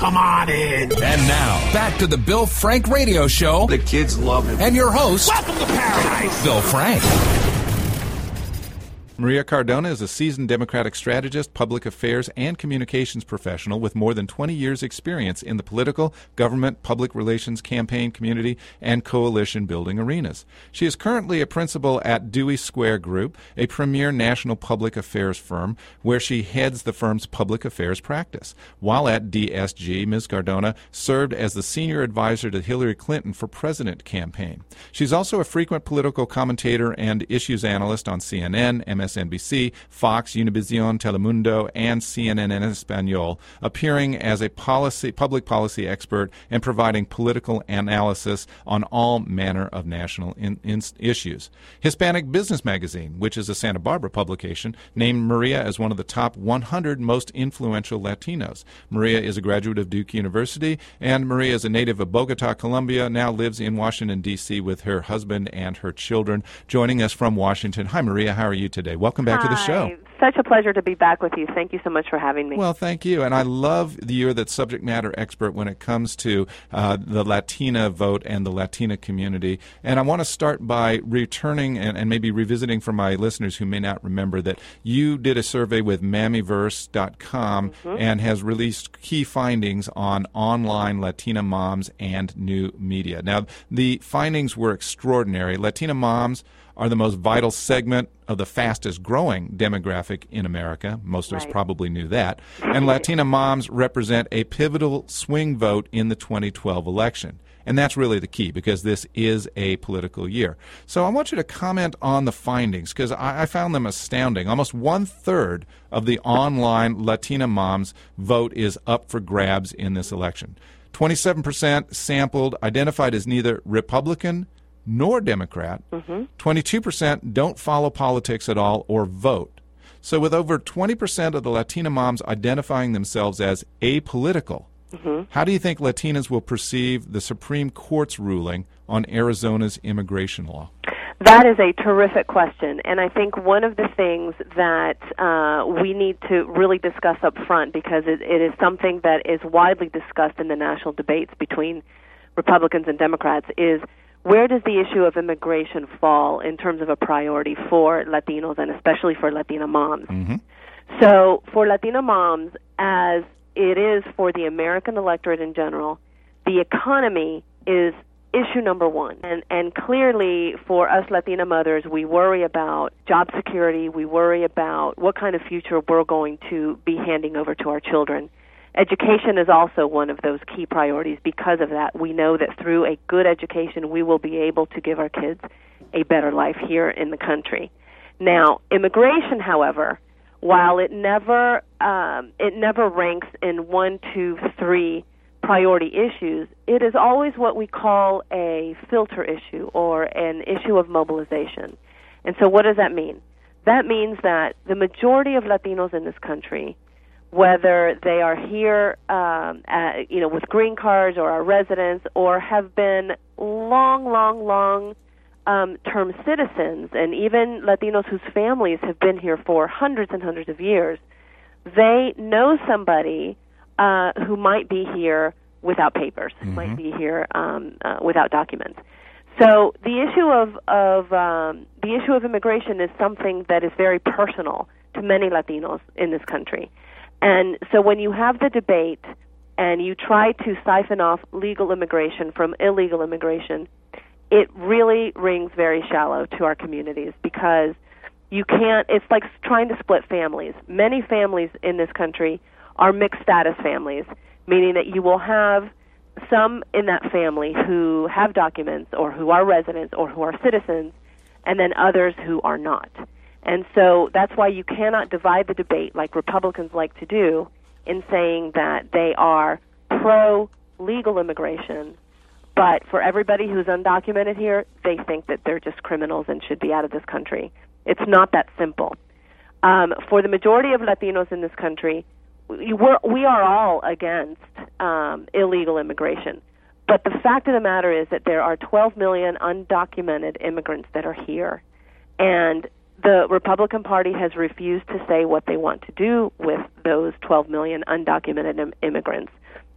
come on in. And now, back to the Bill Frank Radio Show. The kids love him. And your host, welcome to paradise, Bill Frank. Maria Cardona is a seasoned Democratic strategist, public affairs, and communications professional with more than 20 years' experience in the political, government, public relations, campaign, community, and coalition-building arenas. She is currently a principal at Dewey Square Group, a premier national public affairs firm, where she heads the firm's public affairs practice. While at DSG, Ms. Cardona served as the senior advisor to Hillary Clinton for president campaign. She's also a frequent political commentator and issues analyst on CNN, MSNBC, Fox, Univision, Telemundo, and CNN en Español, appearing as a public policy expert and providing political analysis on all manner of national issues. Hispanic Business Magazine, which is a Santa Barbara publication, named Maria as one of the top 100 most influential Latinos. Maria is a graduate of Duke University, and Maria is a native of Bogota, Colombia, now lives in Washington, D.C. with her husband and her children. Joining us from Washington. Hi, Maria. How are you today? Welcome back to the show. Such a pleasure to be back with you. Thank you so much for having me. Well, thank you. And I love that you're the subject matter expert when it comes to the Latina vote and the Latina community. And I want to start by returning and maybe revisiting for my listeners who may not remember that you did a survey with Mamiverse.com and has released key findings on online Latina moms and new media. Now, the findings were extraordinary. Latina moms are the most vital segment of the fastest growing demographic in America. Most of us probably knew that. And Latina moms represent a pivotal swing vote in the 2012 election. And that's really the key because this is a political year. So I want you to comment on the findings because I found them astounding. Almost 1/3 of the online Latina moms vote is up for grabs in this election. 27% sampled identified as neither Republican nor Democrat. 22% don't follow politics at all or vote. So with over 20% of the Latina moms identifying themselves as apolitical, how do you think Latinas will perceive the Supreme Court's ruling on Arizona's immigration law? That is a terrific question, and I think one of the things that we need to really discuss up front, because it is something that is widely discussed in the national debates between Republicans and Democrats, is where does the issue of immigration fall in terms of a priority for Latinos and especially for Latina moms? So for Latina moms, as it is for the American electorate in general, the economy is issue number one. And clearly for us Latina mothers, we worry about job security, we worry about what kind of future we're going to be handing over to our children. Education is also one of those key priorities. Because of that, we know that through a good education, we will be able to give our kids a better life here in the country. Now, immigration, however, while it never ranks in 1, 2, 3 priority issues, it is always what we call a filter issue or an issue of mobilization. And so what does that mean? That means that the majority of Latinos in this country, whether they are here with green cards or are residents or have been long-term citizens, and even Latinos whose families have been here for hundreds and hundreds of years, they know somebody who might be here without papers, might be here without documents. So the issue of immigration is something that is very personal to many Latinos in this country. And so when you have the debate and you try to siphon off legal immigration from illegal immigration, it really rings very shallow to our communities because you can't, it's like trying to split families. Many families in this country are mixed status families, meaning that you will have some in that family who have documents or who are residents or who are citizens, and then others who are not. And so that's why you cannot divide the debate like Republicans like to do in saying that they are pro-legal immigration, but for everybody who's undocumented here, they think that they're just criminals and should be out of this country. It's not that simple. For the majority of Latinos in this country, we are all against illegal immigration. But the fact of the matter is that there are 12 million undocumented immigrants that are here. And the Republican Party has refused to say what they want to do with those 12 million undocumented immigrants.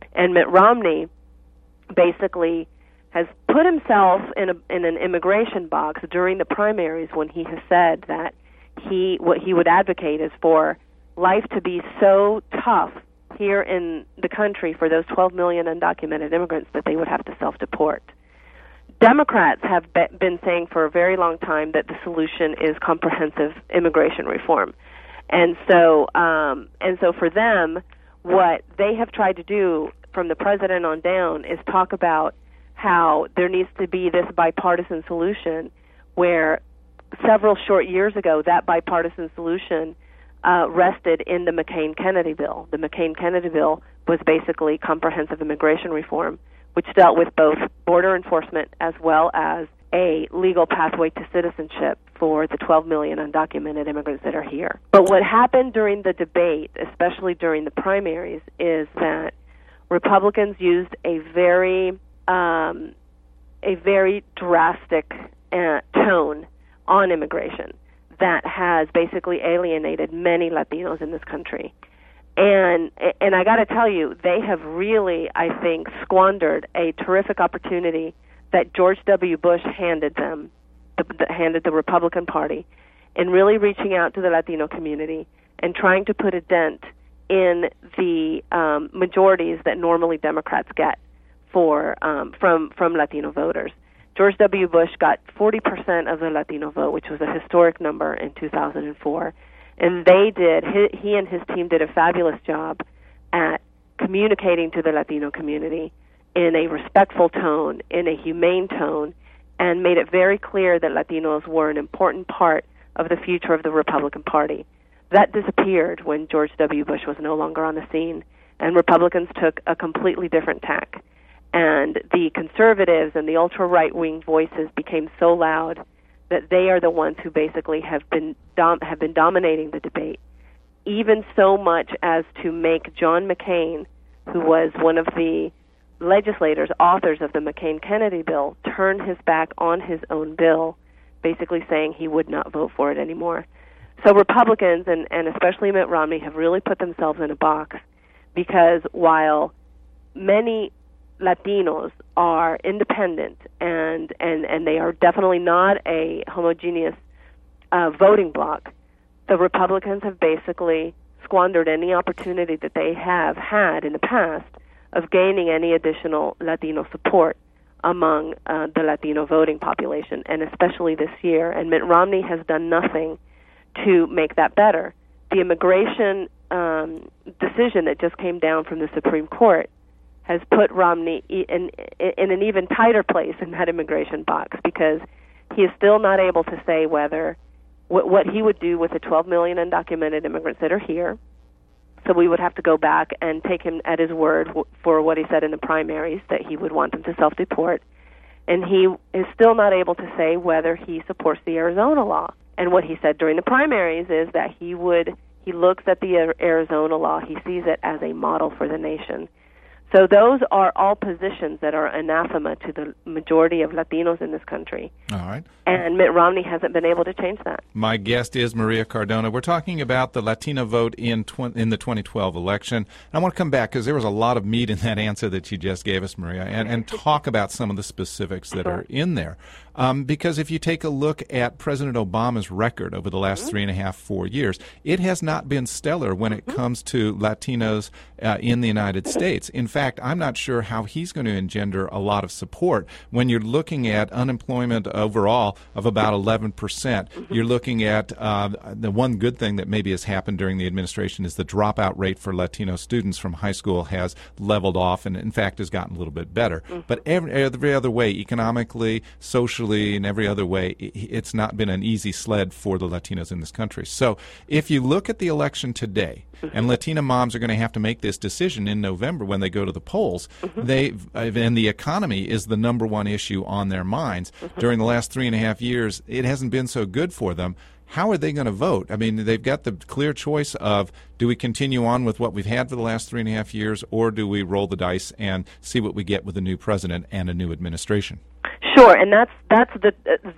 And Mitt Romney basically has put himself in an immigration box during the primaries when he has said that what he would advocate is for life to be so tough here in the country for those 12 million undocumented immigrants that they would have to self-deport. Democrats have been saying for a very long time that the solution is comprehensive immigration reform. And so for them, what they have tried to do from the president on down is talk about how there needs to be this bipartisan solution, where several short years ago that bipartisan solution rested in the McCain-Kennedy bill. The McCain-Kennedy bill was basically comprehensive immigration reform, which dealt with both border enforcement as well as a legal pathway to citizenship for the 12 million undocumented immigrants that are here. But what happened during the debate, especially during the primaries, is that Republicans used a very drastic tone on immigration that has basically alienated many Latinos in this country. And I got to tell you, they have really, I think, squandered a terrific opportunity that George W. Bush handed them, handed the Republican Party, in really reaching out to the Latino community and trying to put a dent in the majorities that normally Democrats get from Latino voters. George W. Bush got 40% of the Latino vote, which was a historic number in 2004. And he and his team did a fabulous job at communicating to the Latino community in a respectful tone, in a humane tone, and made it very clear that Latinos were an important part of the future of the Republican Party. That disappeared when George W. Bush was no longer on the scene, and Republicans took a completely different tack. And the conservatives and the ultra-right-wing voices became so loud that they are the ones who basically have been dominating the debate, even so much as to make John McCain, who was one of the legislators, authors of the McCain-Kennedy bill, turn his back on his own bill, basically saying he would not vote for it anymore. So Republicans, and especially Mitt Romney, have really put themselves in a box, because while many Latinos are independent and they are definitely not a homogeneous voting bloc, the Republicans have basically squandered any opportunity that they have had in the past of gaining any additional Latino support among the Latino voting population, and especially this year. And Mitt Romney has done nothing to make that better. The immigration decision that just came down from the Supreme Court has put Romney in an even tighter place in that immigration box, because he is still not able to say whether what he would do with the 12 million undocumented immigrants that are here. So we would have to go back and take him at his word for what he said in the primaries, that he would want them to self-deport. And he is still not able to say whether he supports the Arizona law. And what he said during the primaries is that he looks at the Arizona law, he sees it as a model for the nation. So those are all positions that are anathema to the majority of Latinos in this country. All right. And Mitt Romney hasn't been able to change that. My guest is Maria Cardona. We're talking about the Latino vote in the 2012 election. And I want to come back, because there was a lot of meat in that answer that you just gave us, Maria, and talk about some of the specifics that are in there. Because if you take a look at President Obama's record over the last 3.5, 4 years, it has not been stellar when it comes to Latinos in the United States. In fact, I'm not sure how he's going to engender a lot of support when you're looking at unemployment overall of about 11%. You're looking at the one good thing that maybe has happened during the administration is the dropout rate for Latino students from high school has leveled off and, in fact, has gotten a little bit better. But every other way, economically, socially, and every other way, it's not been an easy sled for the Latinos in this country. So if you look at the election today, and Latina moms are going to have to make this decision in November when they go to the polls, and the economy is the number one issue on their minds. During the last 3.5 years, it hasn't been so good for them. How are they going to vote? I mean, they've got the clear choice of, do we continue on with what we've had for the last 3.5 years, or do we roll the dice and see what we get with a new president and a new administration? Sure, and that's the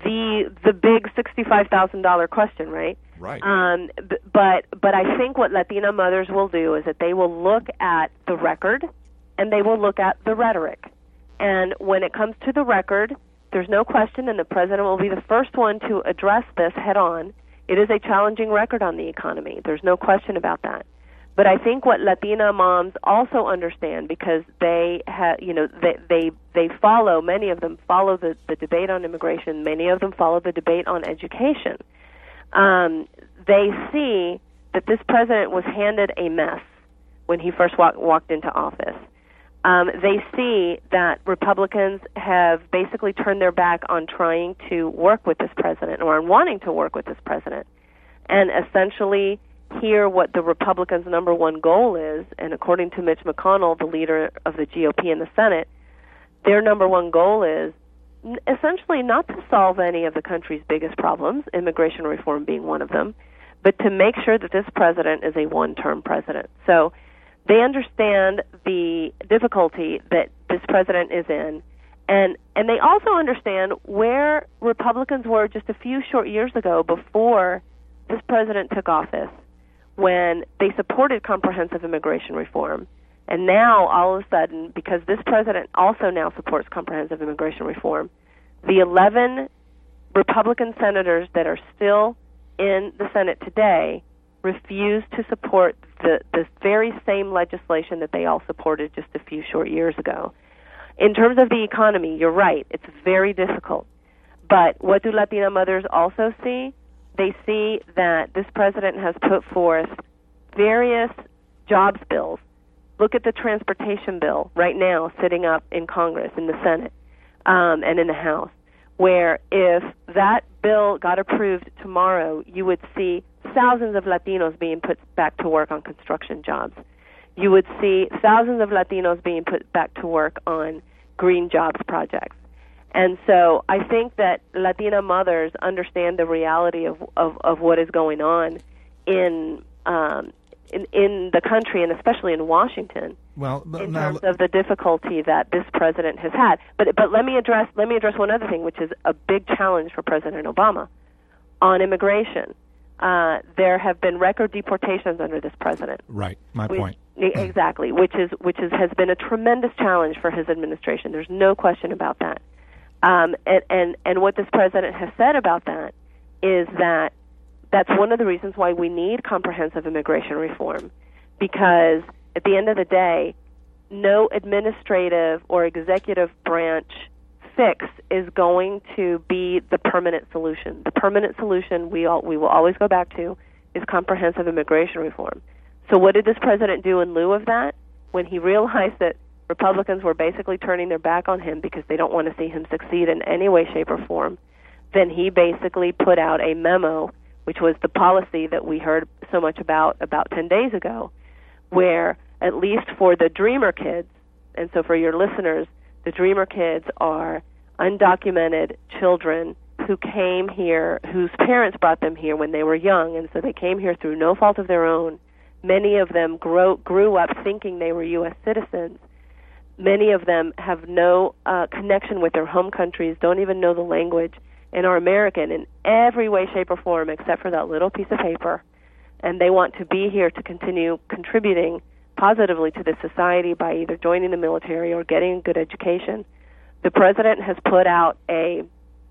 big $65,000 question, right? Right. But I think what Latina mothers will do is that they will look at the record and they will look at the rhetoric. And when it comes to the record, there's no question, and the president will be the first one to address this head on. It is a challenging record on the economy. There's no question about that. But I think what Latina moms also understand, because they have, they follow, many of them follow the debate on immigration, many of them follow the debate on education. They see that this president was handed a mess when he first walked into office. They see that Republicans have basically turned their back on trying to work with this president, or on wanting to work with this president, and essentially hear what the Republicans' number one goal is. And according to Mitch McConnell, the leader of the GOP in the Senate, their number one goal is essentially not to solve any of the country's biggest problems, immigration reform being one of them, but to make sure that this president is a one-term president. So they understand the difficulty that this president is in, and they also understand where Republicans were just a few short years ago before this president took office, when they supported comprehensive immigration reform. And now, all of a sudden, because this president also now supports comprehensive immigration reform, the 11 Republican senators that are still in the Senate today refuse to support the very same legislation that they all supported just a few short years ago. In terms of the economy, you're right, it's very difficult. But what do Latina mothers also see? They see that this president has put forth various jobs bills. Look at the transportation bill right now sitting up in Congress, in the Senate, and in the House, where if that bill got approved tomorrow, you would see thousands of Latinos being put back to work on construction jobs. You would see thousands of Latinos being put back to work on green jobs projects. And so I think that Latina mothers understand the reality of what is going on in the country, and especially in Washington, in terms of the difficulty that this president has had. But let me address one other thing, which is a big challenge for President Obama on immigration. There have been record deportations under this president. Right, my point. Exactly, which has been a tremendous challenge for his administration. There's no question about that. And what this president has said about that is that that's one of the reasons why we need comprehensive immigration reform, because at the end of the day, no administrative or executive branch fix is going to be the permanent solution. The permanent solution we will always go back to is comprehensive immigration reform. So what did this president do in lieu of that? When he realized that Republicans were basically turning their back on him because they don't want to see him succeed in any way, shape, or form, then he basically put out a memo, which was the policy that we heard so much about 10 days ago, where at least for the Dreamer kids, and so for your listeners, the Dreamer kids are undocumented children who came here, whose parents brought them here when they were young, and so they came here through no fault of their own. Many of them grew up thinking they were U.S. citizens. Many of them have no connection with their home countries, don't even know the language, and are American in every way, shape, or form except for that little piece of paper. And they want to be here to continue contributing positively to the society by either joining the military or getting a good education. The president has put out a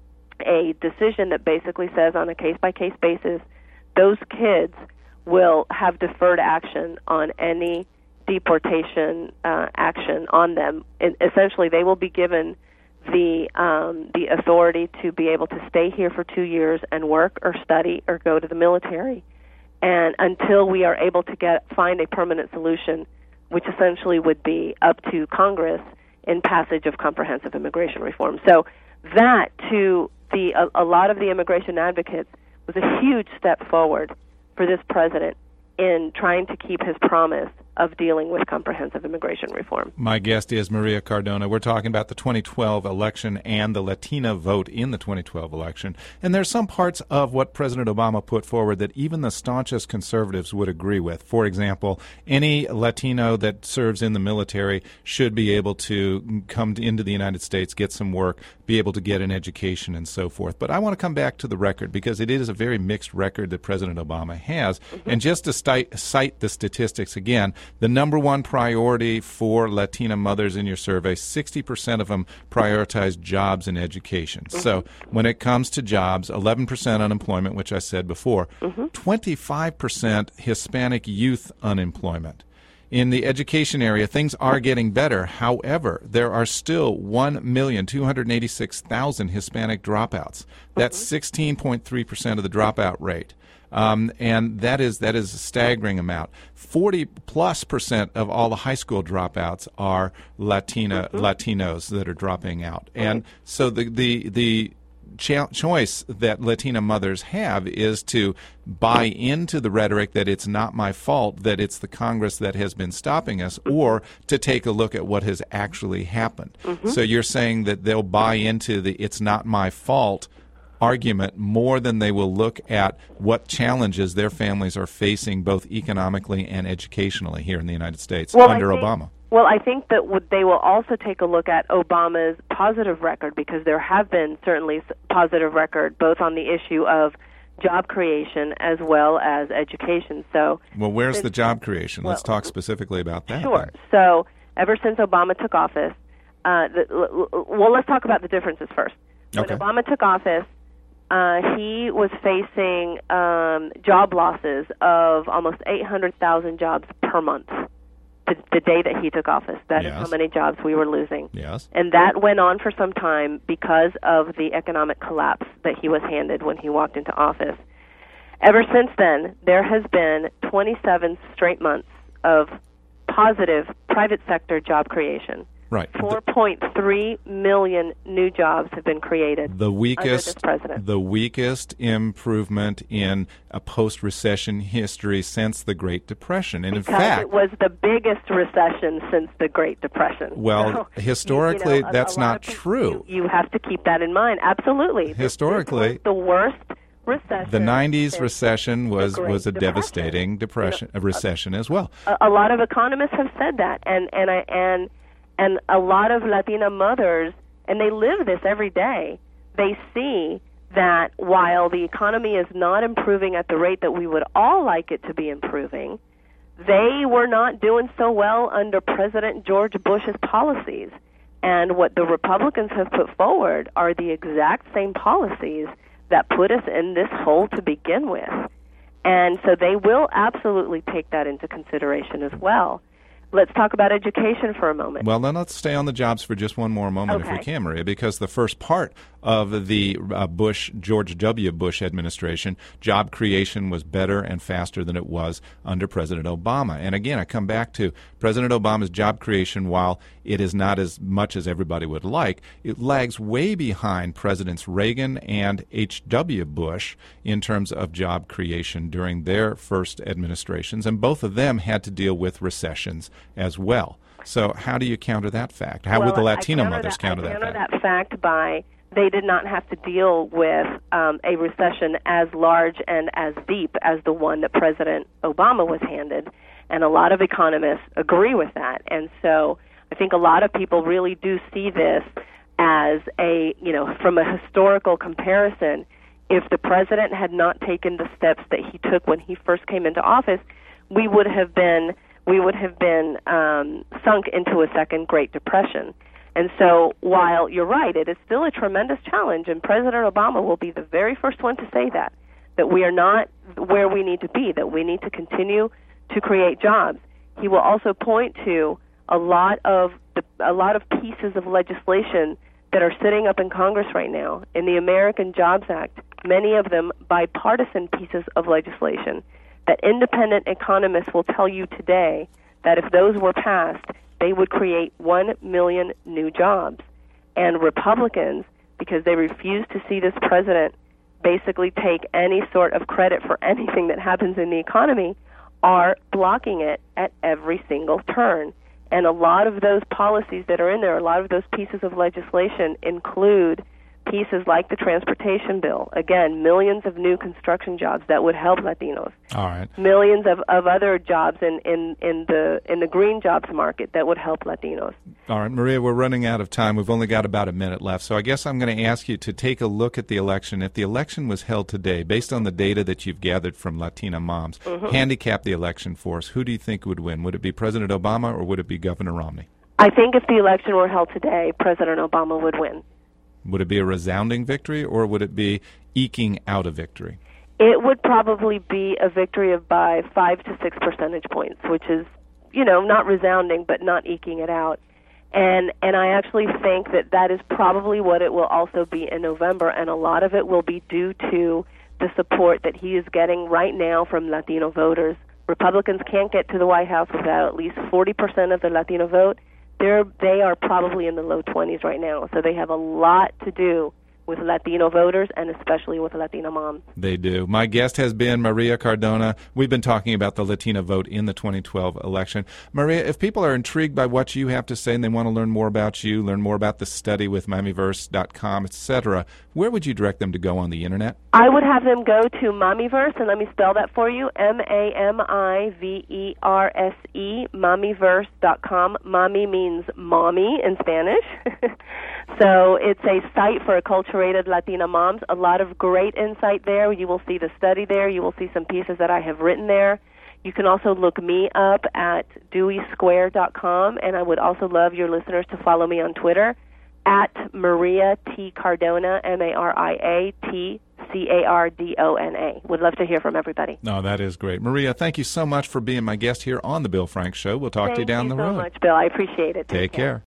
decision that basically says on a case-by-case basis, those kids will have deferred action on any deportation action on them. And essentially, they will be given the authority to be able to stay here for 2 years and work or study or go to the military, and until we are able to find a permanent solution, which essentially would be up to Congress in passage of comprehensive immigration reform. So that, to a lot of the immigration advocates, was a huge step forward for this president in trying to keep his promise of dealing with comprehensive immigration reform. My guest is Maria Cardona. We're talking about the 2012 election and the Latina vote in the 2012 election. And there's some parts of what President Obama put forward that even the staunchest conservatives would agree with. For example, any Latino that serves in the military should be able to come into the United States, get some work, be able to get an education, and so forth. But I want to come back to the record, because it is a very mixed record that President Obama has. Mm-hmm. And just to cite the statistics again, The number one priority for Latina mothers in your survey, 60% of them prioritize jobs and education. So when it comes to jobs, 11% unemployment, which I said before, 25% Hispanic youth unemployment. In the education area, things are getting better. However, there are still 1,286,000 Hispanic dropouts. That's 16.3% of the dropout rate. And that is a staggering amount. 40+% of all the high school dropouts are Latinos that are dropping out. And so the choice that Latina mothers have is to buy into the rhetoric that it's not my fault, that it's the Congress that has been stopping us, or to take a look at what has actually happened. So you're saying that they'll buy into the it's not my fault argument more than they will look at what challenges their families are facing both economically and educationally here in the United States under Obama. Well, I think that they will also take a look at Obama's positive record, because there have been certainly positive record both on the issue of job creation as well as education. So, well, where's the job creation? Let's talk specifically about that. Sure. So ever since Obama took office, let's talk about the differences first. When Obama took office, he was facing job losses of almost 800,000 jobs per month. The day that he took office. That is how many jobs we were losing. Yes. And that went on for some time because of the economic collapse that he was handed when he walked into office. Ever since then, there has been 27 straight months of positive private sector job creation. Right. 4.3 million new jobs have been created the weakest, under this president. The weakest improvement in a post-recession history since the Great Depression. And because in fact, it was the biggest recession since the Great Depression. Well, so, historically, that's not true. You have to keep that in mind. Absolutely. Historically, this was the worst recession. The 90s recession was a devastating recession as well. A lot of economists have said that, and a lot of Latina mothers, and they live this every day, they see that while the economy is not improving at the rate that we would all like it to be improving, they were not doing so well under President George Bush's policies. And what the Republicans have put forward are the exact same policies that put us in this hole to begin with. And so they will absolutely take that into consideration as well. Let's talk about education for a moment. Well, then let's stay on the jobs for just one more moment, if we can, Maria, because the first part of the George W. Bush administration, job creation was better and faster than it was under President Obama. And again, I come back to President Obama's job creation, while it is not as much as everybody would like, it lags way behind Presidents Reagan and H.W. Bush in terms of job creation during their first administrations, and both of them had to deal with recessions as well. So how do you counter that fact? How would the Latino mothers counter that fact? I counter that fact by they did not have to deal with a recession as large and as deep as the one that President Obama was handed, and a lot of economists agree with that. And so I think a lot of people really do see this as from a historical comparison. If the president had not taken the steps that he took when he first came into office, we would have been sunk into a second Great Depression. And so while you're right, it is still a tremendous challenge, and President Obama will be the very first one to say that we are not where we need to be, that we need to continue to create jobs. He will also point to a lot of pieces of legislation that are sitting up in Congress right now. In the American Jobs Act, many of them bipartisan pieces of legislation that independent economists will tell you today that if those were passed, they would create 1 million new jobs. And Republicans, because they refuse to see this president basically take any sort of credit for anything that happens in the economy, are blocking it at every single turn. And a lot of those policies that are in there, a lot of those pieces of legislation include pieces like the transportation bill. Again, millions of new construction jobs that would help Latinos. All right. Millions of other jobs in the green jobs market that would help Latinos. All right, Maria, we're running out of time. We've only got about a minute left. So I guess I'm going to ask you to take a look at the election. If the election was held today, based on the data that you've gathered from Latina moms, handicap the election for us. Who do you think would win? Would it be President Obama or would it be Governor Romney? I think if the election were held today, President Obama would win. Would it be a resounding victory or would it be eking out a victory? It would probably be a victory of by 5 to 6 percentage points, which is, not resounding, but not eking it out. And I actually think that is probably what it will also be in November, and a lot of it will be due to the support that he is getting right now from Latino voters. Republicans can't get to the White House without at least 40% of the Latino vote. They are probably in the low 20s right now, so they have a lot to do with Latino voters and especially with Latino moms. They do. My guest has been Maria Cardona. We've been talking about the Latina vote in the 2012 election. Maria, if people are intrigued by what you have to say and they want to learn more about you, learn more about the study with Mamiverse.com, etc., where would you direct them to go on the Internet? I would have them go to Mamiverse, and let me spell that for you, Mamiverse, Mamiverse.com. Mami means mommy in Spanish. So it's a site for acculturated Latina moms. A lot of great insight there. You will see the study there. You will see some pieces that I have written there. You can also look me up at DeweySquare.com, and I would also love your listeners to follow me on Twitter at Maria T. Cardona, MariaTCardona. Would love to hear from everybody. No, that is great. Maria, thank you so much for being my guest here on The Bill Frank Show. We'll talk to you down the road. Thank you so much, Bill. I appreciate it. Take care.